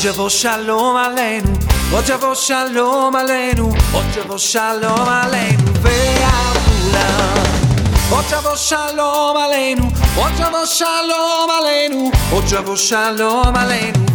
יבוא שלום עלינו, עוד יבוא שלום עלינו, עוד יבוא שלום עלינו ועבולה. עוד יבוא שלום עלינו, עוד יבוא שלום עלינו, עוד יבוא שלום עלינו